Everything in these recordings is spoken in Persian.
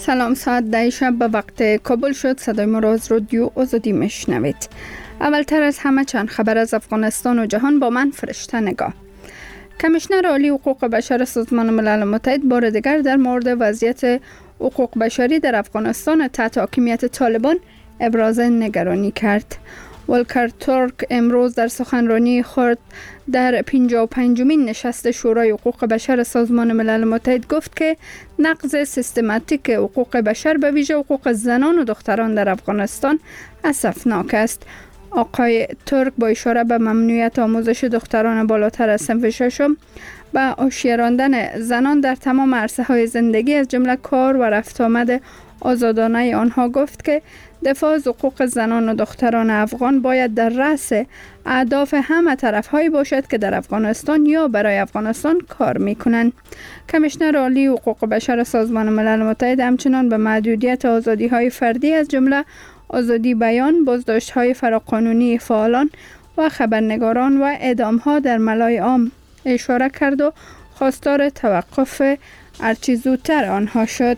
سلام، ساعت 10 شب به وقت کابل شد. صدای ما را از رادیو آزادی میشنوید. اولتر از همه چند خبر از افغانستان و جهان با من فرشته نگاه. کمیشنر عالی حقوق بشر سازمان ملل متحد بار دیگر در مورد وضعیت حقوق بشری در افغانستان تحت حاکمیت طالبان ابراز نگرانی کرد. ولکر تورک امروز در سخنرانی خود در 55مین نشست شورای حقوق بشر سازمان ملل متحد گفت که نقض سیستماتیک حقوق بشر به ویژه حقوق زنان و دختران در افغانستان اسفناک است. آقای تورک با اشاره به ممنوعیت آموزش دختران بالاتر از صنف ششم و حاشیه راندن زنان در تمام عرصه‌های زندگی از جمله کار و رفت آمد آزادانه آنها گفت که دفاع از حقوق زنان و دختران افغان باید در رأس اهداف همه طرف‌هایی باشد که در افغانستان یا برای افغانستان کار می‌کنند. کمیشنر عالی حقوق بشر سازمان ملل متحد همچنان به محدودیت آزادی‌های فردی از جمله آزادی بیان، بازداشت‌های فراقانونی فعالان و خبرنگاران و اعدام‌ها در ملای عام اشاره کرد و خواستار توقف هرچه زودتر آنها شد.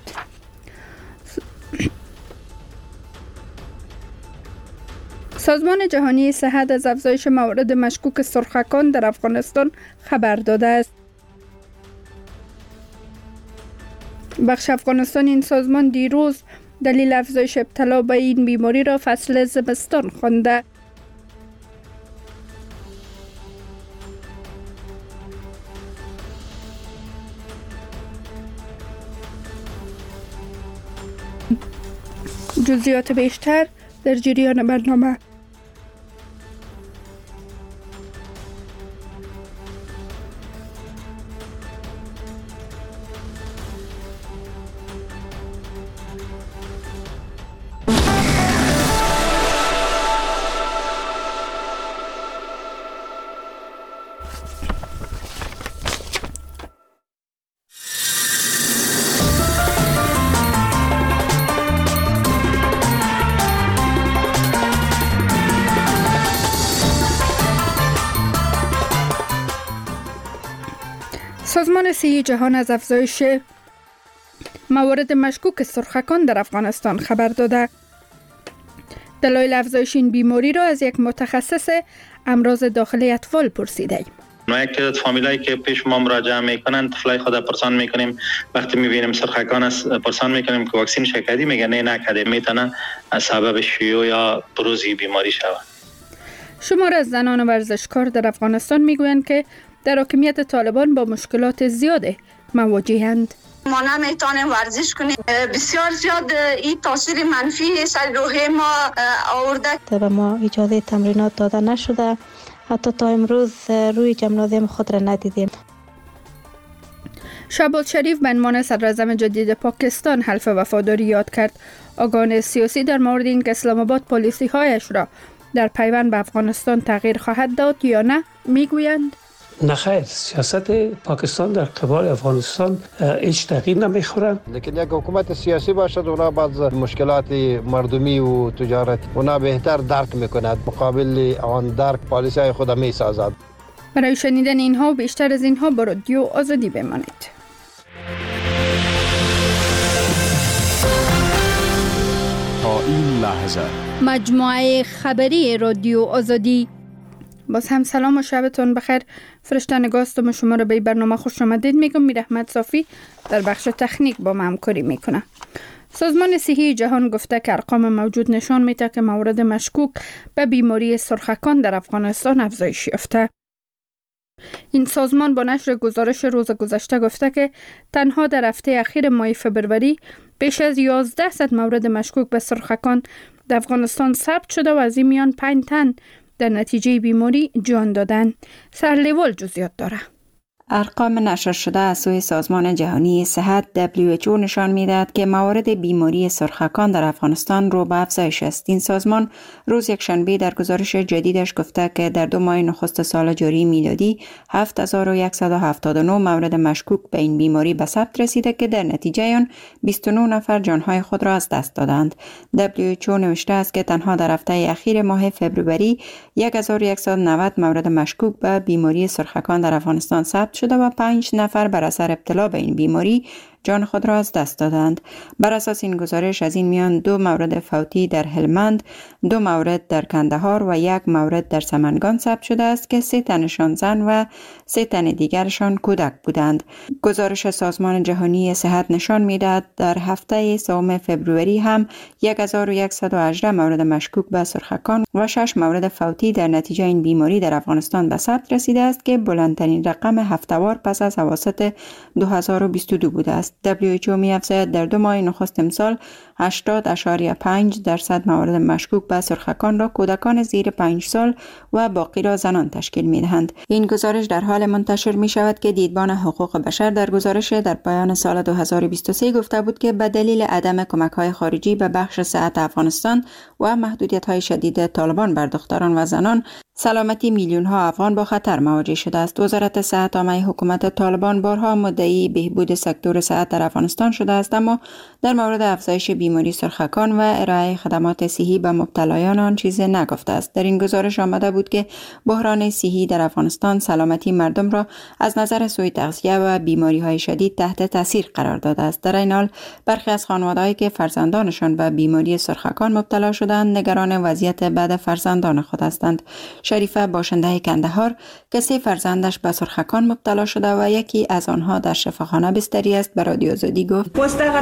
سازمان جهانی صحت از افزایش موارد مشکوک سرخکان در افغانستان خبر داده است. بخش افغانستان این سازمان دیروز دلیل افزایش ابتلا به این بیماری را فصل زمستان خوانده. جزئیات بیشتر در جریان برنامه. سازمان صحی جهان از افزایش موارد مشکوک سرخکان در افغانستان خبر داده. دلایل افزایش این بیماری را از یک متخصص امراض داخلی اطفال پرسیده. ما یک تعداد فامیلایی که پیش ما مراجعه میکنن طفلای خود پرسان میکنیم، وقتی میبینیم سرخکان است پرسان میکنیم که واکسین شکردی، میگه نه نکرده، میتونه سبب شیوع یا بروز بیماری شود. شمار از زنان ورزشکار در افغانستان میگویند که در حاکمیت طالبان با مشکلات زیاد مواجهند. ما نمیتونیم ورزش کنیم، بسیار زیاد این تاثیر منفی سر روح ما آورده. به ما اجازه تمرینات داده نشده، حتی تا امروز روی جمنازیم خود را ندیدیم. شهباز شریف به عنوان صدراعظم جدید پاکستان حلف وفاداری یاد کرد. آگاهان سیاسی در مورد این که اسلام آباد پالیسی هایش را در پیوند به افغانستان تغییر خواهد داد یا نه میگویند نخیر، سیاست پاکستان در قبال افغانستان هیچ تغییر نمیخورند. لیکن یک حکومت سیاسی باشد اونا بعض مشکلات مردمی و تجارت اونا بهتر درک میکند، مقابل آن درک پالیسی های خود میسازد. برای شنیدن اینها و بیشتر از اینها با رادیو آزادی بمانید. تا این لحظه مجموعه خبری رادیو آزادی. باز هم سلام و شبتون بخیر. فرشته نگاستم شما را به برنامه خوش آمدید میگم. میر احمد صافی در بخش تکنیک با ما همکاری میکنه. سازمان صحی جهان گفته که ارقام موجود نشان میده که موارد مشکوک به بیماری سرخکان در افغانستان افزایش یافته. این سازمان با نشر گزارش روز گذشته گفته که تنها در هفته اخیر ماه فبروری بیش از 1100 مورد مشکوک به سرخکان در افغانستان ثبت شده و از این میان 5 تن در نتیجه بیماری جان دادن. سرلیوال جزئیات داره. ارقام نشر شده از سوی سازمان جهانی صحت WHO نشان می‌دهد که موارد بیماری سرخکان در افغانستان رو به افزایش است. این سازمان روز یکشنبه در گزارش جدیدش گفته که در 2 ماه نخست سال جاری میلادی 7179 مورد مشکوک به این بیماری به ثبت رسیده که در نتیجه آن 29 نفر جانهای خود را از دست دادند. WHO نوشته است که تنها در هفته اخیر ماه فوریه 1190 مورد مشکوک به بیماری سرخکان در افغانستان ثبت شده و 5 نفر بر اثر ابتلا به این بیماری جان خود را از دست دادند. بر اساس این گزارش از این میان 2 مورد فوتی در هلمند، 2 مورد در کندهار و 1 مورد در سمنگان ثبت شده است که 3 تنشان زن و 3 تن دیگرشان کودک بودند. گزارش سازمان جهانی صحت نشان می‌دهد در هفته سوم فوریه هم 1118 مورد مشکوک به سرخکان و 6 مورد فوتی در نتیجه این بیماری در افغانستان به ثبت رسیده است که بلندترین رقم هفته‌وار پس از اواسط 2022 بوده است. WHO می‌افزاید در 2 ماه نخست امسال 80.5% مورد مشکوک به سرخکان را کودکان زیر 5 سال و باقی را زنان تشکیل می‌دهند. این گزارش در حال منتشر می‌شود که دیدبان حقوق بشر در گزارش در پایان سال 2023 گفته بود که به دلیل عدم کمک‌های خارجی به بخش صحت افغانستان و محدودیت‌های شدید طالبان بر دختران و زنان، سلامتی میلیون‌ها افغان با خطر مواجه شده است. وزارت صحت عامه حکومت طالبان بارها مدعی بهبود سکتور صحت در افغانستان شده است، اما در مورد افزایش بیماری سرخکان و ارائه خدمات صحی به مبتلایان آن چیزی نگفته است. در این گزارش آمده بود که بحران صحی در افغانستان سلامتی مردم را از نظر سوء تغذیه و بیماری‌های شدید تحت تاثیر قرار داده است. در این حال برخی از خانواده‌هایی که فرزندانشان به بیماری سرخکان مبتلا شدند نگران وضعیت بعد فرزندان خود هستند. شریفه باشنده کندهار که 3 فرزندش به سرخکان مبتلا شده و یکی از آنها در شفاخانه بستری است به رادیو آزادی گفت: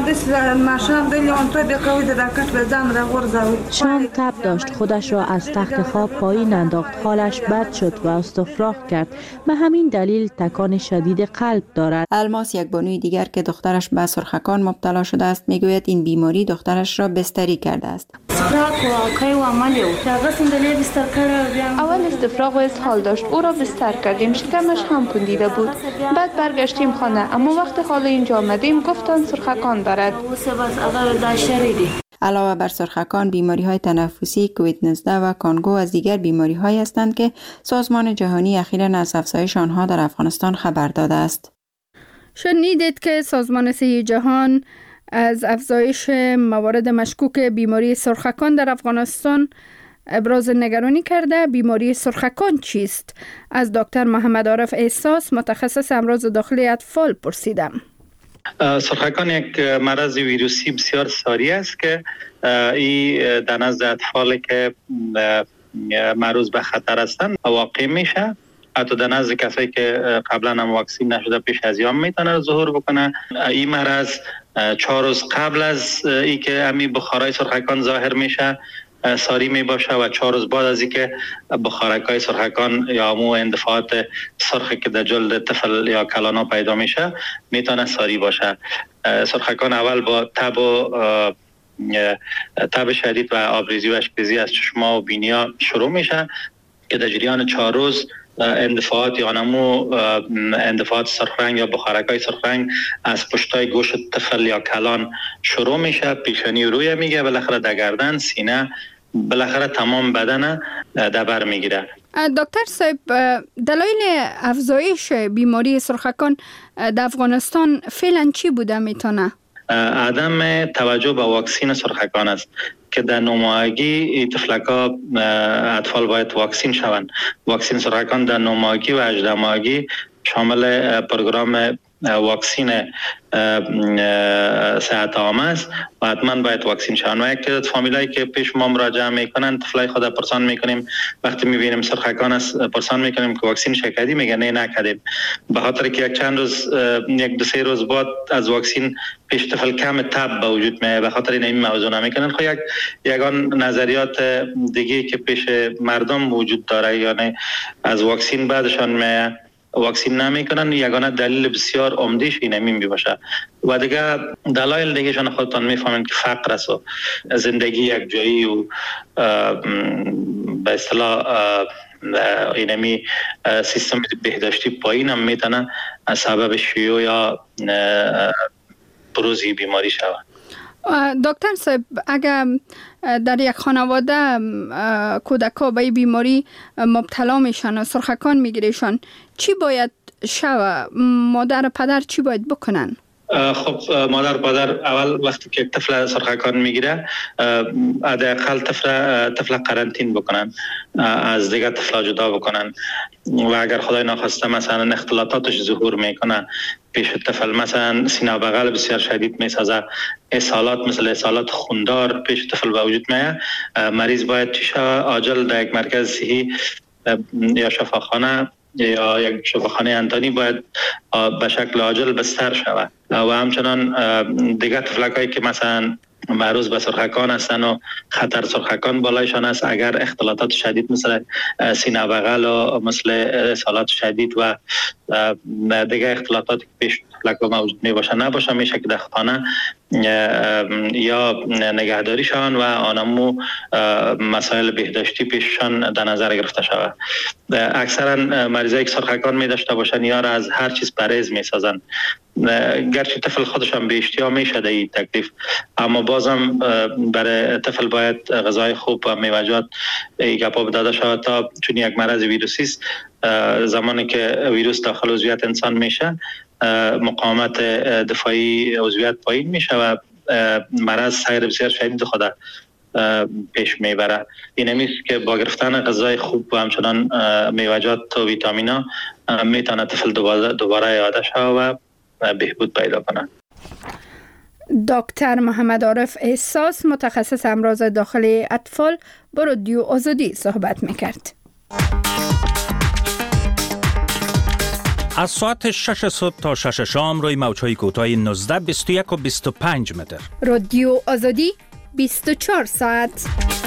شام تب داشت، خودش را از تخت خواب پایین انداخت، حالش بد شد و استفراغ کرد. به همین دلیل تکان شدید قلب دارد. الماس، یک بانوی دیگر که دخترش به سرخکان مبتلا شده است، میگوید این بیماری دخترش را بستری کرده است. اول استفراغ و اسهال داشت، او را بستر کردیم، شکمش هم پوندیده بود. بعد برگشتیم خانه، اما وقت حال اینجا آمدیم گفتن سرخکان دارد. علاوه بر سرخکان، بیماری‌های تنفسی، کووید 19 و کانگو از دیگر بیماری‌هایی هستند که سازمان جهانی اخیراً از افزایش آنها در افغانستان خبر داده است. شنیدید که سازمان صحی جهان از افزایش موارد مشکوک بیماری سرخکان در افغانستان ابراز نگرانی کرده. بیماری سرخکان چیست؟ از دکتر محمد عارف احساس، متخصص امراض داخلی اطفال پرسیدم. سرخکان یک مرض ویروسی بسیار ساری است که این در نزد اطفال که معرض به خطر هستند واقع میشه. حتی در نزد کسایی که قبلا هم واکسین نشده پیش از یام میتونه ظهور بکنه. این مرض 4 روز قبل از ای که امی بخارای سرخکان ظاهر میشه ساری می باشه و 4 روز بعد از اینکه بخارک‌های سرخکان یا مو اندفاعات سرخ که در جلد طفل یا کلانا پیدا میشه میتونه ساری باشه. سرخکان اول با تب شدید و آبریزی و اشپزی از چشما و بینیا شروع میشه که در جریان 4 روز اندفاعات یا نمو اندفاعات سرخرنگ یا بخارک‌های سرخرنگ از پشتای گوش طفل یا کلان شروع میشه، پیشانی روی میگه، بالاخره در گردن، سینه، بالاخره تمام بدن در بر میگیره. دکتر صاحب، دلایل افزایش بیماری سرخکان در افغانستان فعلا چی بوده میتونه؟ عدم توجه به واکسین سرخکان است که در 9 ماهگی طفلکا اطفال باید واکسین شوند. واکسین سرخکان در 9 ماهگی و 18 ماهگی شامل پروگرام واکسین صحت عامه است و حتما باید واکسین شوند. و یک فامیلایی که پیش ما مراجعه میکنن طفلای خود پرسان میکنیم، وقتی میبینیم سرخکان است پرسان میکنیم که واکسین کردی؟ میگه نه نکردیم، به خاطر که یک چند روز، 1-2-3 روز بعد از واکسین پیش طفل کم تب به وجود میاد، به خاطر این موضوع نمیکنن. خب یگان نظریات دیگه که پیش مردم وجود داره، یعنی از واکسین بعدشان میاد واکسین نمیکنن، یگانه دلیل بسیار عمدهش اینه می باشه. و دیگه دلایل دیگه شان خودتان میفهمین که فقر است و زندگی یک جایی و به اصطلاح اینمی سیستم بهداشتی پایین هم میتونه سبب شیوع یا بروز بیماری شود. دکتر صاحب، اگر در یک خانواده کودک‌ها به بیماری مبتلا میشن و سرخکان میگیرشن، چی باید شود؟ مادر و پدر چی باید بکنن؟ خب مادر پدر اول وقتی که طفل سرخکان میگیره حداقل طفل قرنطین بکنن، از دیگه طفلا جدا بکنن و اگر خدای ناخواسته مثلا اختلاطاتش ظهور میکنه پیش طفل، مثلا سینه بغل بسیار شدید میسازه، اسهالات مثل اسهالات خوندار پیش طفل به وجود میاد، مریض باید چی شود؟ عاجل در یک مرکز صحی یا شفاخانه یا یک شفاخانه انتانی باید به شکل عاجل بستر شود. و همچنان دیگه طفلکایی که مثلا معروض به سرخکان هستن و خطر سرخکان بالایشان است، اگر اختلاطات شدید مثل سینه بغل و مثل اسهالات شدید و دیگه اختلاطاتی که پیش طفلک موجود می باشه نباشه، میشه که در خانه یا نگهداری شوند و آنمو مسائل بهداشتی پیششان در نظر گرفته شود. اکثرا مریضایی که سرخکان می داشته باشند یا را از هر چیز پرهیز می سازند، گرچه طفل خودش هم به اشتها میشه این تکلیف، اما بازم برای طفل باید غذای خوب و میوه‌جات گپا داده شود تا چون یک مرض ویروسی است، زمانی که ویروس داخل عضویت انسان میشه مقاومت دفاعی عضویت پایین میشه و مرض سیر بسیار شدید خود پیش میبره. این همیست که با گرفتن غذای خوب و همچنان میوه‌جات و ویتامینا میتونه طفل دوباره یاده شود و بهبود پیدا کنه. دکتر محمد عارف احساس متخصص امراض داخلی اطفال با رادیو آزادی صحبت میکرد. از ساعت 6 صبح تا 6 شام روی موج‌های کوتاه 19، 21 و 25 متر. رادیو آزادی 24 ساعت.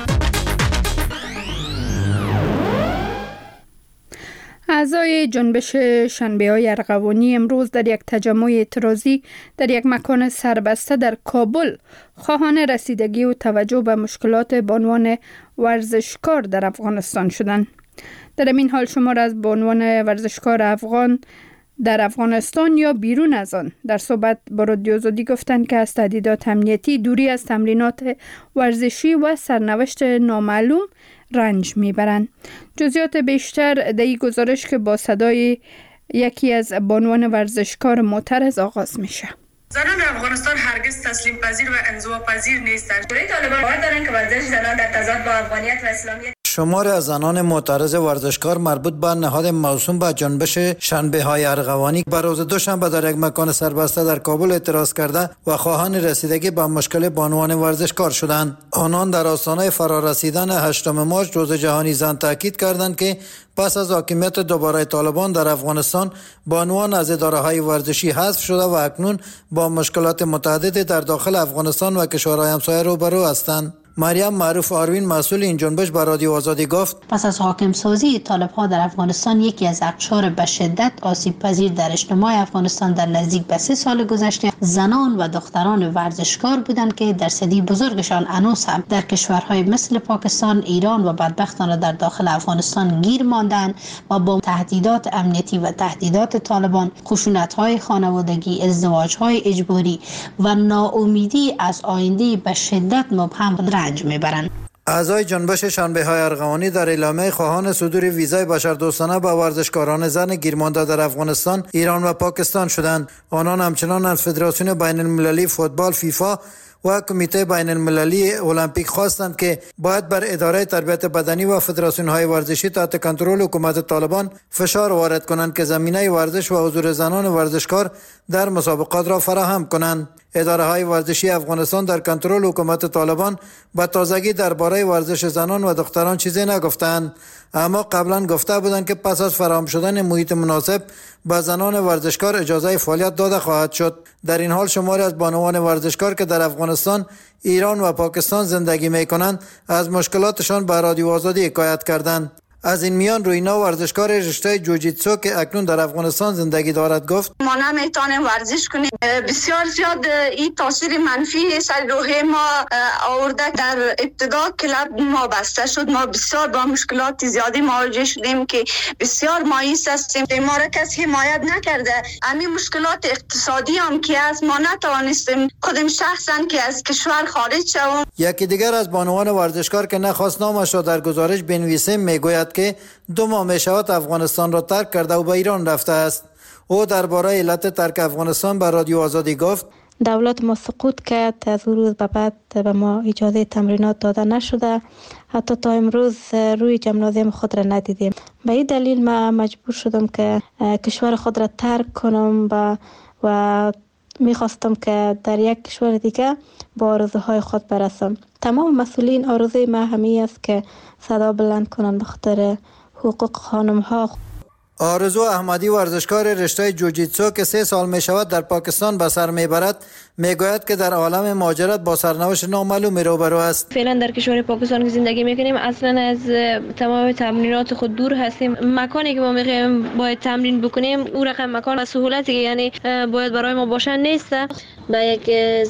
اعضای جنبش شنبه‌های ارغوانی امروز در یک تجمع اعتراضی در یک مکان سربسته در کابل خواهان رسیدگی و توجه به مشکلات بانوان ورزشکار در افغانستان شدند. در این حال شمار از بانوان ورزشکار افغان در افغانستان یا بیرون از آن در صحبت با رادیو آزادی گفتند که از تهدیدات امنیتی، دوری از تمرینات ورزشی و سرنوشت نامعلوم رنج میبرند. جزئیات بیشتر در این گزارش که با صدای یکی از بانوان ورزشکار معترض آغاز میشه. زنان افغانستان هرگز تسلیم پذیر و انزوا پذیر نیستند. طالبان باور دارند که ورزش زنان در تضاد با افغانیت و اسلامیت. شماری از زنان معترض ورزشکار مربوط به نهاد موسوم به جنبش شنبه‌های ارغوانی بر روز دوشنبه در یک مکان سربسته در کابل اعتراض کرده و خواهان رسیدگی به مشکل بانوان ورزشکار شدند. آنان در آستانه فرارسیدن 8 مارس روز جهانی زن تاکید کردند که پس از حاکمیت دوباره طالبان در افغانستان بانوان از اداره‌های ورزشی حذف شده و اکنون با مشکلات متعددی در داخل افغانستان و کشورهای همسایه روبرو هستند. مریم معروف آروین مسئول این جنبش به رادیو آزادی گفت پس از حاکم سازی طالب‌ها در افغانستان یکی از اقشار به شدت آسیب پذیر در اجتماع افغانستان در نزدیک به 3 سال گذشته زنان و دختران ورزشکار بودند که درصدی بزرگشان هنوز هم در کشورهای مثل پاکستان، ایران و بدبختانه در داخل افغانستان گیر ماندند و با تهدیدات امنیتی و تهدیدات طالبان، خشونت‌های خانوادگی، ازدواج‌های اجباری و ناامیدی از آینده به شدت مبهم رنج میبرند. اعضای جنبش شنبه‌های ارغوانی در اعلامیه خواهان صدور ویزای بشردوستانه به ورزشکاران زن گیرمانده در افغانستان، ایران و پاکستان شدند. آنان همچنان از فدراسیون بین المللی فوتبال فیفا و کمیته بین المللی المپیک خواستند که باید بر اداره تربیت بدنی و فدراسیون‌های ورزشی تحت کنترل حکومت طالبان فشار وارد کنند که زمینه ورزش و حضور زنان ورزشکار در مسابقات را فراهم کنند. اداره‌های ورزشی افغانستان در کنترل حکومت طالبان با تازگی درباره ورزش زنان و دختران چیزی نگفتند، اما قبلا گفته بودند که پس از فراهم شدن محیط مناسب به زنان ورزشکار اجازه فعالیت داده خواهد شد. در این حال شماری از بانوان ورزشکار که در افغانستان، ایران و پاکستان زندگی می‌کنند از مشکلاتشان به رادیو آزادی حکایت کردند. از این میان روینا ورزشکار رشته جوجیتسو که اکنون در افغانستان زندگی دارد گفت ما نمیتونیم ورزش کنیم. بسیار زیاد این تاثیر منفی سر روح ما آورده. در ابتدا کلاب ما بسته شد، ما بسیار با مشکلات زیادی مواجه شدیم که بسیار مایوس هستیم. ما را کسی حمایت نکرده. همین مشکلات اقتصادی هم که از ما نتوانستیم خودم شخصا که از کشور خارج شوم. یکی دیگر از بانوان ورزشکار که نخواست نامش را در گزارش بنویسیم میگوید که 2 ماه میشود افغانستان را ترک کرده و به ایران رفته است. او درباره علت ترک افغانستان به رادیو آزادی گفت دولت ما سقوط کرد، از اون روز به بعد به ما اجازه تمرینات داده نشده، حتی تا امروز روی جمنازیم خود را ندیدیم. به این دلیل ما مجبور شدم که کشور خود را ترک کنم و میخواستم که در یک کشور دیگه با آرزوهای خود برسم. تمام مسئولین آرزوی ما همین است که صدا بلند کنند به خاطر حقوق خانم ها. آرزو احمدی ورزشکار رشته جوجیتسو که 3 سال می شود در پاکستان به سر می برد می گوید که در عالم مهاجرت با سرنوشت نامعلومی روبرو است. فعلا در کشور پاکستان که زندگی میکنیم اصلا از تمام تمرینات خود دور هستیم. مکانی که ما میخوایم باید تمرین بکنیم او رقم مکان و سهولتی که یعنی باید برای ما باشن نیست. با یک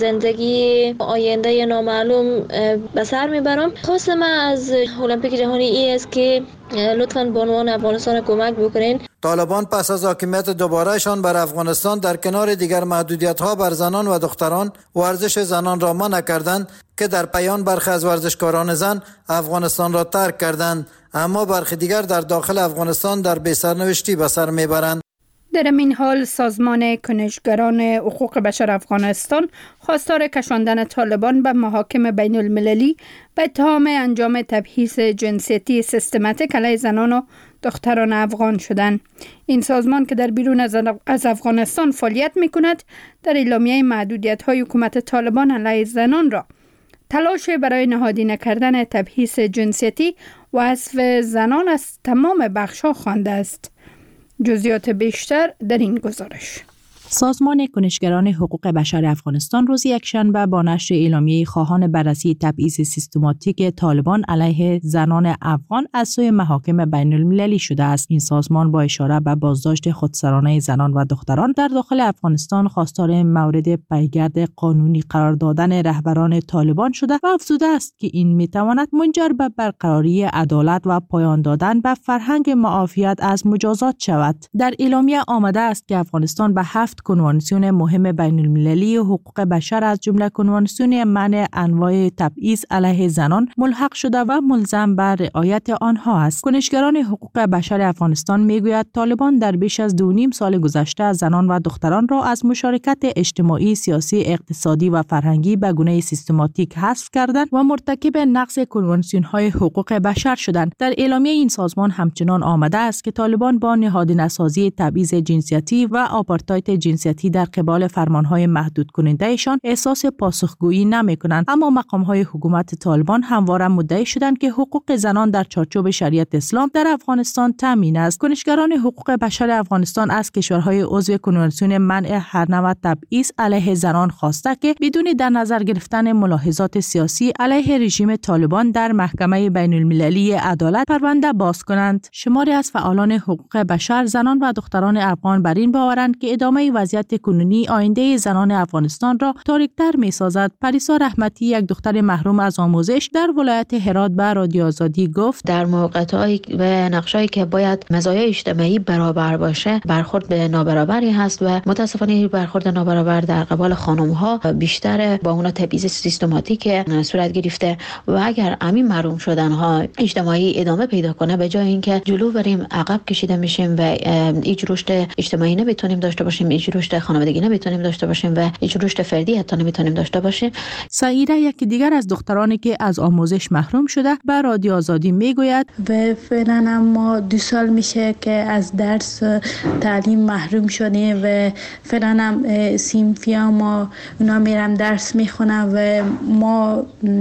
زندگی آینده نامعلوم به سر میبرم. خواست من از المپیک جهانی ای است که لطفاً به عنوان افغانستان کمک بکنین. طالبان پس از حاکمیت دوبارهشان بر افغانستان در کنار دیگر محدودیت‌ها بر زنان و دختران ورزش زنان را منع کردند که در پایان برخی از ورزشکاران زن افغانستان را ترک کردند، اما برخی دیگر در داخل افغانستان در بی‌سرنوشتی به سر میبرند. در این حال سازمان کنشگران حقوق بشر افغانستان خواستار کشاندن طالبان به محاکم بین المللی به اتهام انجام تبعیض جنسیتی سیستماتیک علیه زنان و دختران افغان شدند. این سازمان که در بیرون از افغانستان فعالیت می‌کند در اعلامیه محدودیت‌های حکومت طالبان علیه زنان را تلاش برای نهادینه کردن تبعیض جنسیتی و حذف زنان از تمام بخش‌ها خوانده است. جزئیات بیشتر در این گزارش. سازمان کنشگران حقوق بشر افغانستان روز یکشنبه با نشر اعلامیه خواهان بررسی تبعیض سیستماتیک طالبان علیه زنان افغان از سوی محاکم بین المللی شده است. این سازمان با اشاره به بازداشت خودسرانه زنان و دختران در داخل افغانستان خواستار مورد پیگرد قانونی قرار دادن رهبران طالبان شده و افزوده است که این میتواند منجر به برقراری عدالت و پایان دادن به فرهنگ معافیت از مجازات شود. در اعلامیه آمده است که افغانستان به 7 کنوانسیون مهم بین المللی حقوق بشر از جمله کنوانسیون منع انواع تبعیض علیه زنان ملحق شده و ملزم به رعایت آنها است. کنشگران حقوق بشر افغانستان میگوید طالبان در بیش از 2.5 سال گذشته زنان و دختران را از مشارکت اجتماعی، سیاسی، اقتصادی و فرهنگی به گونه سیستماتیک حذف کردند و مرتکب نقض کنوانسیون‌های حقوق بشر شدند. در اعلامیه این سازمان همچنان آمده است که طالبان با نهادینه‌سازی تبعیض جنسیتی و آپارتاید جنسیتی در قبال فرمانهای محدود کنندهشان احساس پاسخگویی نمی‌کنند، اما مقام‌های حکومت طالبان همواره مدعی شدند که حقوق زنان در چارچوب شریعت اسلام در افغانستان تامین است. کنشگران حقوق بشر افغانستان از کشورهای عضو کنوانسیون منع هر نوع تبعیض علیه زنان خواسته که بدون در نظر گرفتن ملاحظات سیاسی علیه رژیم طالبان در محکمه بین المللی عدالت پرونده باز کنند. شماری از فعالان حقوق بشر، زنان و دختران افغان بر این باورند که ادامه وضعیت کنونی آینده زنان افغانستان را تاریک‌تر می‌سازد. پریسا رحمتی، یک دختر محروم از آموزش در ولایت هرات، به رادیو آزادی گفت در موقعیت‌های و نقشه‌ای که باید مزایای اجتماعی برابر باشه برخورد به نابرابری هست و متاسفانه برخورد نابرابر در قبال خانم‌ها بیشتر با اونا تبعیض سیستماتیک صورت گرفته و اگر همین محروم شدن‌ها اجتماعی ادامه پیدا کنه به جای اینکه جلو بریم عقب کشیده میشیم و هیچ رشد اجتماعی نمیتونیم داشته باشیم، هیچ رشد خانوادگی نمیتونیم داشته باشیم و هیچ رشد فردی حتی نمیتونیم داشته باشیم. سعیده، یکی دیگر از دخترانی که از آموزش محروم شده، به رادیو آزادی میگوید و فعلا ما 2 سال میشه که از درس تعلیم محروم شدیم و فعلا هم سیمفیا ما اونا میرم درس میخونم و ما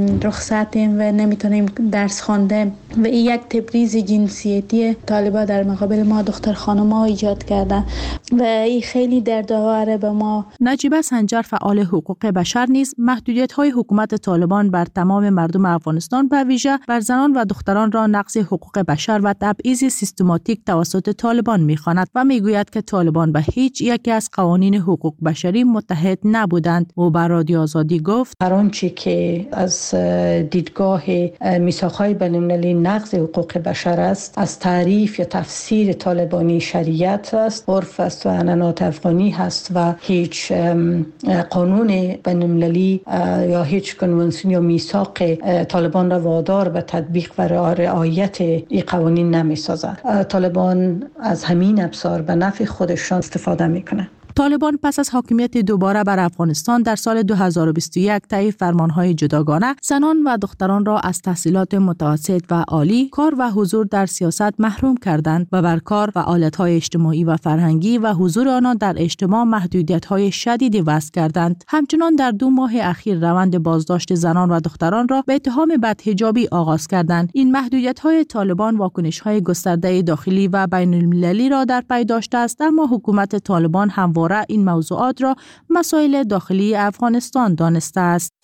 رخصتیم و نمیتونیم درس خوانده و این یک تبعیض جنسیتی طالبا در مقابل ما دختر خانم‌ها ایجاد کردن و این خیلی دردآوره به ما. نجیبه سنجر، فعال حقوق بشر، نیز محدودیت‌های حکومت طالبان بر تمام مردم افغانستان به ویژه بر زنان و دختران را نقض حقوق بشر و تبعیض سیستماتیک توسط طالبان می‌خواند و میگوید که طالبان به هیچ یکی از قوانین حقوق بشری متحد نبودند. او بر رادیو آزادی گفت هر آنچه که از دیدگاه میثاق‌های بین‌المللی نقض حقوق بشر است. از تعریف یا تفسیر طالبانی شریعت است، عرف است و عنعنات افغانی هست و هیچ قانون بین‌المللی یا هیچ کنوانسیون یا میثاق طالبان را وادار به تطبیق و رعایت این قوانین نمی‌سازد. طالبان از همین ابزار به نفع خودشان استفاده می‌کنند. طالبان پس از حاکمیت دوباره بر افغانستان در سال 2021 طی فرمانهای جداگانه زنان و دختران را از تحصیلات متوسط و عالی، کار و حضور در سیاست محروم کردند و بر کار و فعالیت‌های اجتماعی و فرهنگی و حضور آنان در اجتماع محدودیت‌های شدیدی وضع کردند. همچنان در 2 ماه اخیر روند بازداشت زنان و دختران را به اتهام بدحجابی آغاز کردند. این محدودیت‌های طالبان واکنش‌های گسترده داخلی و بین‌المللی را در پی داشته است، اما حکومت طالبان همواره این موضوعات را مسائل داخلی افغانستان دانسته است.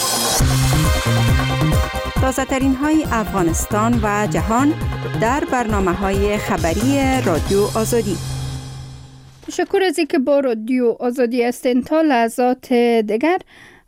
تازه ترین های افغانستان و جهان در برنامه‌های خبری رادیو آزادی. تشکر از اینکه با رادیو آزادی هستین. تا لحظات دیگر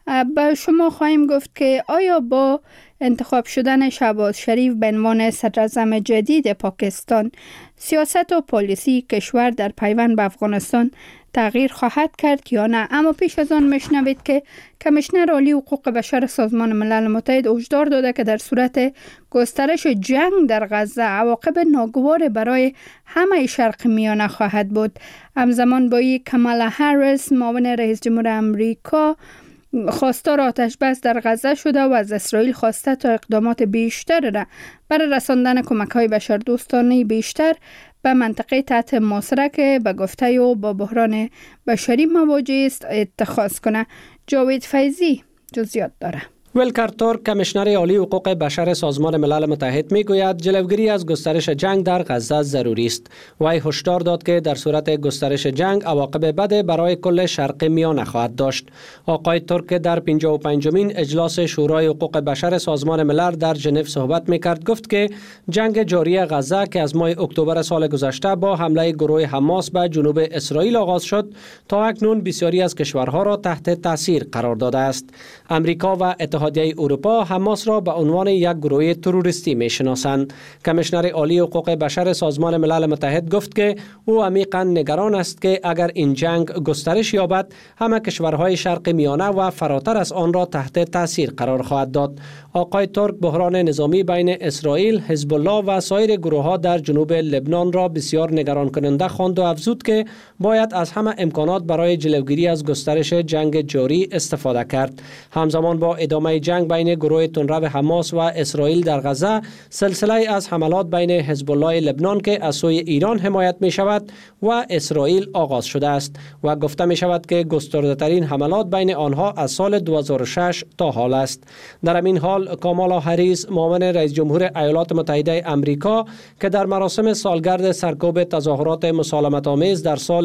به شما خواهیم گفت که آیا با انتخاب شدن شهباز شریف به عنوان صدراعظم جدید پاکستان سیاست و پالیسی کشور در پیوند به افغانستان تغییر خواهد کرد یا نه؟ اما پیش از آن میشنوید که کمیشنر عالی حقوق بشر سازمان ملل متحد هشدار داده که در صورت گسترش جنگ در غزه عواقب ناگوار برای همه شرق میانه خواهد بود. همزمان با این کامالا هریس معاون رئیس جمهور امریکا خواستار آتش بس در غزه شده و از اسرائیل خواسته تا اقدامات بیشتر را برای رساندن کمک‌های بشردوستانه بیشتر به منطقه تحت محاصره که به گفته او با بحران بشری مواجه است اتخاذ کنه. جاوید فیضی جزئیات داره. ولکر تورک کمیشنر عالی حقوق بشر سازمان ملل متحد میگوید جلوگیری از گسترش جنگ در غزه ضروری است. وی هشدار داد که در صورت گسترش جنگ عواقب بد برای کل شرق میانه خواهد داشت. آقای تورک در 55مین اجلاس شورای حقوق بشر سازمان ملل در ژنو صحبت میکرد. گفت که جنگ جاری غزه که از ماه اکتبر سال گذشته با حمله گروه حماس به جنوب اسرائیل آغاز شد تا اکنون بسیاری از کشورها را تحت تاثیر قرار داده است. امریکا و اتحادیه اروپا حماس را به عنوان یک گروه تروریستی میشناسند. کمیشنر عالی حقوق بشر سازمان ملل متحد گفت که او عمیقاً نگران است که اگر این جنگ گسترش یابد همه کشورهای شرق میانه و فراتر از آن را تحت تاثیر قرار خواهد داد. آقای تورک بحران نظامی بین اسرائیل، حزب الله و سایر گروه‌ها در جنوب لبنان را بسیار نگران کننده خواند و افزود که باید از همه امکانات برای جلوگیری از گسترش جنگ جاری استفاده کرد. همزمان با ادامه جنگ بین گروه تندرو حماس و اسرائیل در غزه، سلسله از حملات بین حزب الله لبنان که از سوی ایران حمایت می شود و اسرائیل آغاز شده است و گفته می شود که گسترده ترین حملات بین آنها از سال 2006 تا حال است. در همین حال کامالا هریس معاون رئیس جمهور ایالات متحده آمریکا که در مراسم سالگرد سرکوب تظاهرات مسالمت آمیز در سال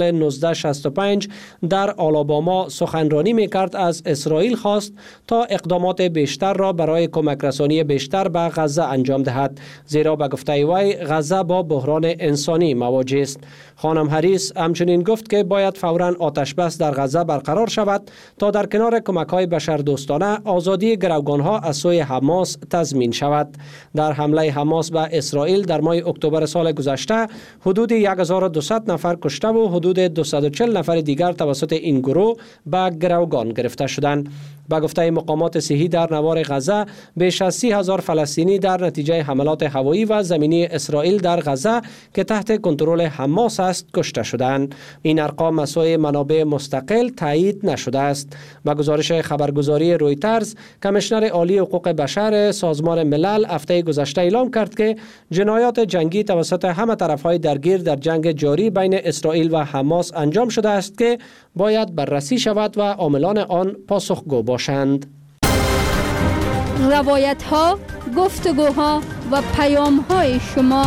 1965 در آلاباما سخنرانی می کرد، از اسرائیل خواست تا اقدامات بیشتر را برای کمک رسانی بیشتر به غزه انجام دهد، زیرا به گفته وی غزه با بحران انسانی مواجه است. خانم هریس همچنین گفت که باید فوراً آتش بس در غزه برقرار شود تا در کنار کمک‌های بشردوستانه آزادی گروگان‌ها از سوی حماس تضمین شود. در حمله حماس به اسرائیل در ماه اکتبر سال گذشته حدود 1200 نفر کشته و حدود 240 نفر دیگر توسط این گروه به گروگان گرفته شدند. با گفته مقامات صحی در نوار غزه بیش از 30,000 فلسطینی در نتیجه حملات هوایی و زمینی اسرائیل در غزه که تحت کنترل حماس است کشته شدند. این ارقام از سوی منابع مستقل تایید نشده است. با گزارش خبرگزاری رویترز، کمیشنر عالی حقوق بشر سازمان ملل هفته گذشته اعلام کرد که جنایات جنگی توسط همه طرف‌های درگیر در جنگ جاری بین اسرائیل و حماس انجام شده است که باید بررسی شود و عاملان آن پاسخگو باشند. روایت‌ها، گفتگوها و پیام‌های شما.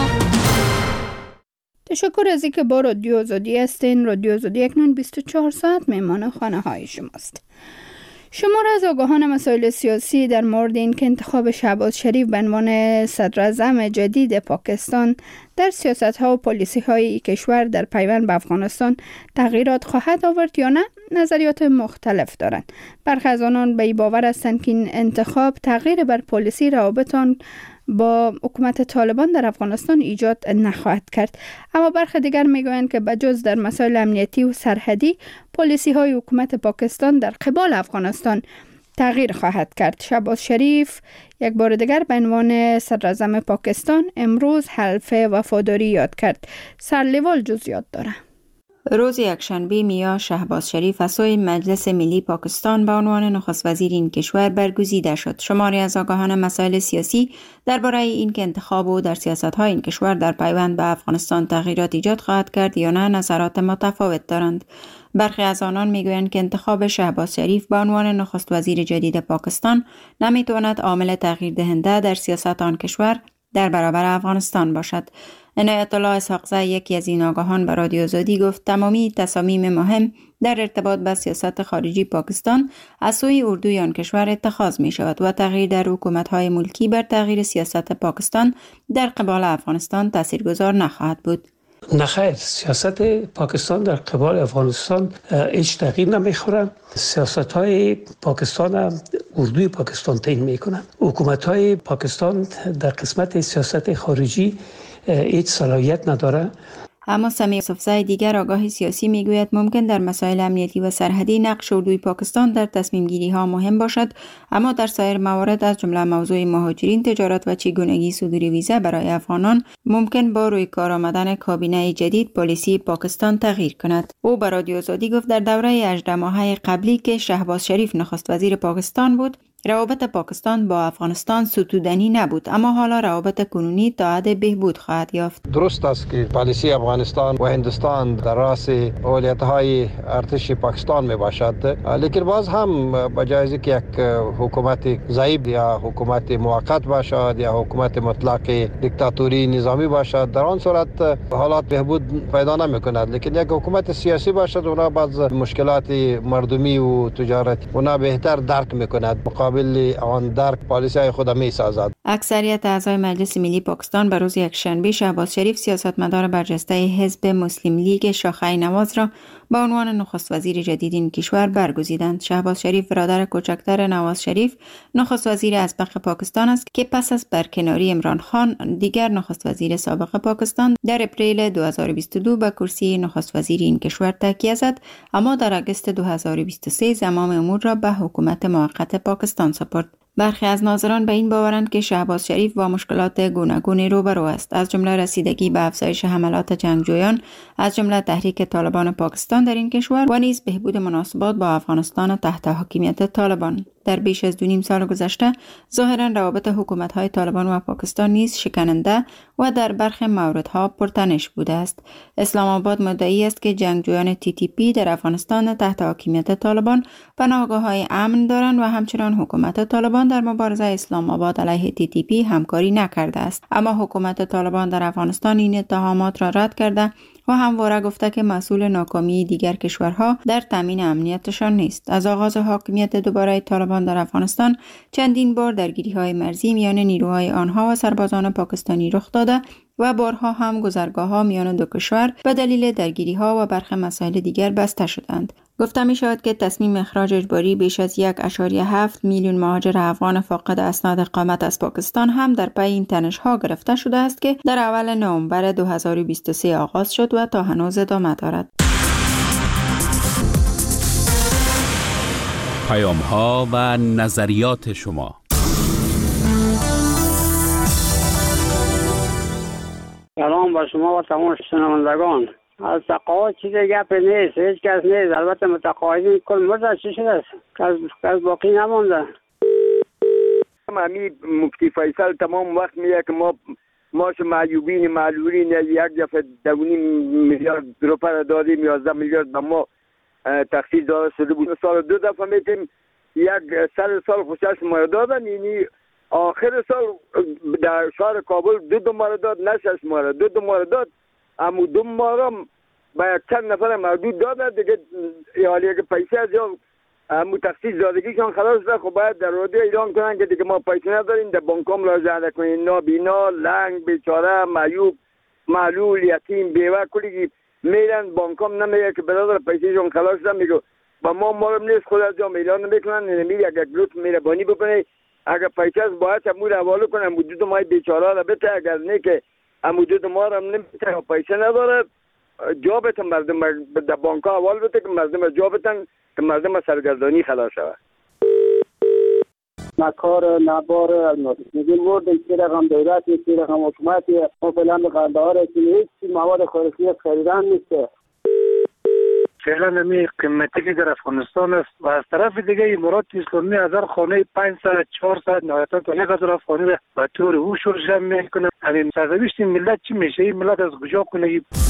تشکر از اینکه با رادیو آزادی هستین. رادیو آزادی اکنون 24 ساعت مهمان خانه‌های شماست. شمار از آگاهان مسائل سیاسی در مورد این که انتخاب شهباز شریف به عنوان صدراعظم جدید پاکستان در سیاست‌ها و پالیسی‌های کشور در پیوند به افغانستان تغییرات خواهد آورد یا نه، نظریات مختلف دارند. برخی از آنان به این باور هستند که این انتخاب تغییر بر پالیسی روابط با حکومت طالبان در افغانستان ایجاد نخواهد کرد. اما برخی دیگر میگویند که بجز در مسائل امنیتی و سرحدی، پالیسی های حکومت پاکستان در قبال افغانستان تغییر خواهد کرد. شهباز شریف یک بار دیگر به عنوان صدراعظم پاکستان امروز حلف وفاداری یاد کرد. سرلیوال جزئیات داره. روز یکشنبه میا شهباز شریف از سوی مجلس ملی پاکستان به عنوان نخست وزیر این کشور برگزیده شد. شماری از آگاهان مسائل سیاسی درباره اینکه انتخاب او در سیاست‌های این کشور در پیوند به افغانستان تغییرات ایجاد خواهد کرد یا نه نظرات متفاوت دارند. برخی از آنان میگویند که انتخاب شهباز شریف به عنوان نخست وزیر جدید پاکستان نمیتواند عامل تغییر دهنده در سیاست آن کشور در برابر افغانستان باشد. عنایت الله اسحاقزی، یکی از این آگاهان، به رادیو آزادی گفت تمامی تصامیم مهم در ارتباط با سیاست خارجی پاکستان از سوی اردوی آن کشور اتخاذ می شود و تغییر در حکومت‌های ملکی بر تغییر سیاست پاکستان در قبال افغانستان تاثیرگذار نخواهد بود. نخیر، سیاست پاکستان در قبال افغانستان هیچ تغییر نمیخوره. سیاست های پاکستان هم اردوی پاکستان تعیین میکنن. حکومت های پاکستان در قسمت سیاست خارجی هیچ صلاحیت نداره. اما سمیع یوسفزی، دیگر آگاه سیاسی، میگوید ممکن در مسائل امنیتی و سرحدی نقش اردوی پاکستان در تصمیم گیری ها مهم باشد، اما در سایر موارد از جمله موضوع مهاجرین، تجارت و چگونگی صدور ویزا برای افغانان ممکن با روی کار آمدن کابینه جدید پالیسی پاکستان تغییر کند. او به رادیو آزادی گفت در دوره 18 ماهه قبلی که شهباز شریف نخست وزیر پاکستان بود، روابط پاکستان با افغانستان ستودنی نبود، اما حالا روابط کنونی تا حد بهبود خواهد یافت. درست است که پالیسی افغانستان و هندوستان در راس اولویت‌های ارتش پاکستان می باشد، لیکن باز هم بجای که یک حکومت ضعیف یا حکومت موقت باشد یا حکومت مطلق دیکتاتوری نظامی باشد، در آن صورت حالات بهبود پیدا نمی کند. لیکن یک حکومت سیاسی باشد، اونا باز مشکلات مردمی و تجارت اونا بهتر درک می کند، مقابل آن درک پالیسی خود می سازد. اکثریت اعضای مجلس ملی پاکستان به روز یکشنبه شهباز شریف، سیاستمدار برجسته حزب مسلم لیگ شاخه نواز را به عنوان نخست وزیر جدید این کشور برگزیدند. شهباز شریف برادر کوچکتر نواز شریف، نخست وزیر ازبق پاکستان است که پس از برکناری عمران خان، دیگر نخست وزیر سابق پاکستان، در اپریل 2022 به کرسی نخست وزیر این کشور تکیه زد، اما در آگوست 2023 زمام امور را به حکومت موقت پاکستان سپرد. برخی از ناظران به این باورند که شهباز شریف با مشکلات گوناگونی روبرو است، از جمله رسیدگی به افزایش حملات جنگجویان از جمله تحریک طالبان پاکستان در این کشور و نیز بهبود مناسبات با افغانستان تحت حاکمیت طالبان. در بیش از 2.5 سال گذشته ظاهرا روابط حکومت‌های طالبان و پاکستان نیز شکننده و در برخی موردها پرتنش بوده است. اسلام آباد مدعی است که جنگجویان TTP در افغانستان تحت حاکمیت طالبان پناهگاه‌های امن دارند و همچنان حکومت طالبان در مبارزه اسلام آباد علیه TTP همکاری نکرده است. اما حکومت طالبان در افغانستان این اتهامات را رد کرده و همواره گفته که مسئول ناکامی دیگر کشورها در تامین امنیتشان نیست. از آغاز حاکمیت دوباره طالبان در افغانستان چندین بار درگیری‌های مرزی میان نیروهای آنها و سربازان پاکستانی رخ داده و بارها هم گذرگاه‌ها میان دو کشور به دلیل درگیری‌ها و برخی مسائل دیگر بسته شدند. گفته می شود که تصمیم اخراج اجباری بیش از 1.7 میلیون مهاجر افغان فاقد اسناد اقامت از پاکستان هم در پی این تنش‌ها گرفته شده است که در اول نوامبر 2023 آغاز شد و تا هنوز ادامه دارد. پیام‌ها و نظریات شما. سلام با شما و تمام شنوندگان. از تقاعد چیز گپ نیست، هیچ کس نیست. البته متقاعدین کل مدت چی شده است؟ کس باقی نمانده. امی مفتی فیصل تمام وقت میگه که ما معیوبین معلولین یک دفعه 2.5 میلیارد روپیه دادیم، 11 میلیارد به ما تخصیص داده شده بود. سال 2 دفعه میتیم یک سال خوشش ما دادن، یعنی آخر سال در شهر کابل 2 ماه داد، نه 6 ماه، 2 ماه داد. اما 2 ماه با یک چند نفر محدود دادن دیگه، حالی که پیسه از همون تخصیص دادگیشان خلاص شده. خب باید در رادیو اعلام کنن که دیگه ما پیسه نداریم، در بانکام مراجعه نکنین. نابینا، لنگ، بیچاره، معیوب، معلول، یتیم، بیوه، کلی میرن بانکام نمیگه که برادر پیسهشون خلاص شده. میگه با ما رو نیست، خود از جا اعلان نمیکنن. نمیگه اگر گروت میره بانی بکنه اگر پیسه از باید امور حواله کنه حدود ما بیچاره را بته، اگر نه که حدود ما را نمیته و پیسه نداره جا بته مردم در بانک ها حوال بته که مردم جا بتن که مردم سرگردانی خلاص شود. نکار نبار الماس میگیم ورد یک رقم دولت یک رقم حکومت ما فعلا به قندهار هیچ مواد خوراکی خریدن نیست. فعلا نمی قیمتی که در افغانستان است و از طرف دیگه امارات اسلامی از هر خانه 500 400 نهایتا تا 1000 افغانی را به طور او شرش میکنه. همین سرنوشت ملت چی میشه؟ این ملت از کجا کنه؟